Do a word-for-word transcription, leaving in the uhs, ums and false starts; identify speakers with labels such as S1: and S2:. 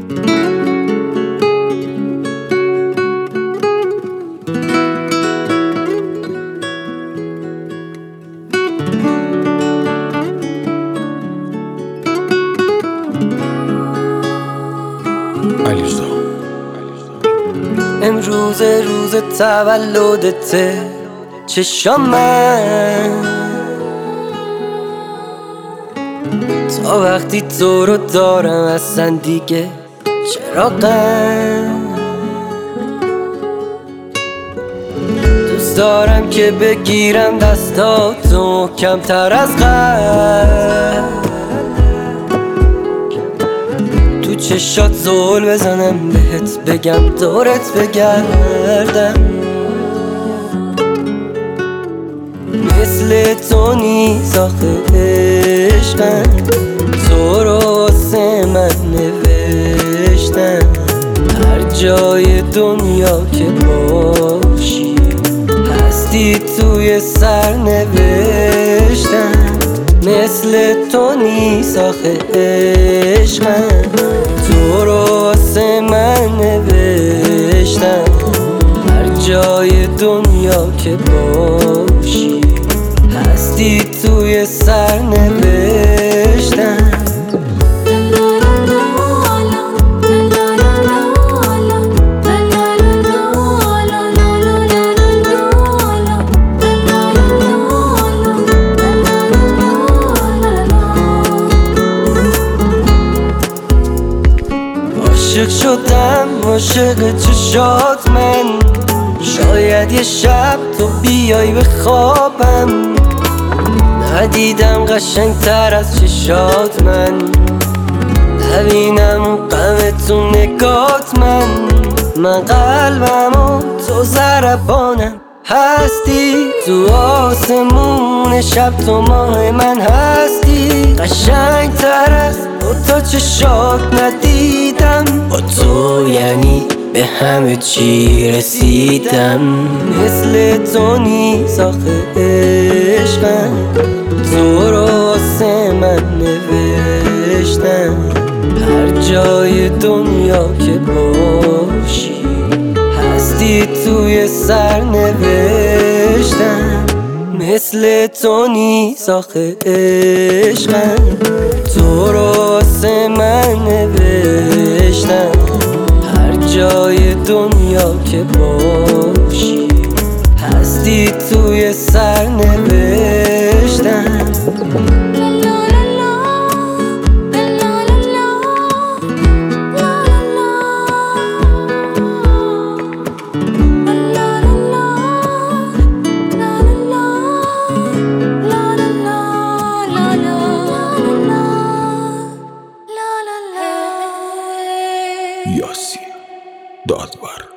S1: امروز روز تولدته، چشام من تا وقتی تو رو دارم اصلا دیگه چراغم. دوست دارم که بگیرم دستاتو کمتر از قبل، تو چشات زول بزنم بهت بگم دورت بگردم. مثل تو نیست آخه عشقم، تو رو واسه من نوشتم. هر جای دنیا که باشی هستی توی سر نوشتم. مثل تو نیست آخه عشقم، تو رو واسه من نوشتم. هر جای دنیا که باشی هستی توی سر نوشتم. عاشق شدم عاشق چشات من، شاید یه شب تو بیای به خوابم. ندیدم قشنگ تر از چشات من، نبینم اون غم تو نگات من. من قلبم و تو ضربانم، هستی تو آسمون شب، تو ماه من هستی. قشنگ تر از دوتا چشات ندیدم، با تو یعنی به همه چی رسیدم. مثل تو نیست آخه عشقم، تو رو واسه من نوشتم. هر جای دنیا که باشی هستی توی سر نوشتم. مثل تو نیست آخه عشقم، تو رو واسه من نوشتم. هر جای دنیا که باشی هستی توی سر نوشتم.
S2: یاسین دادور.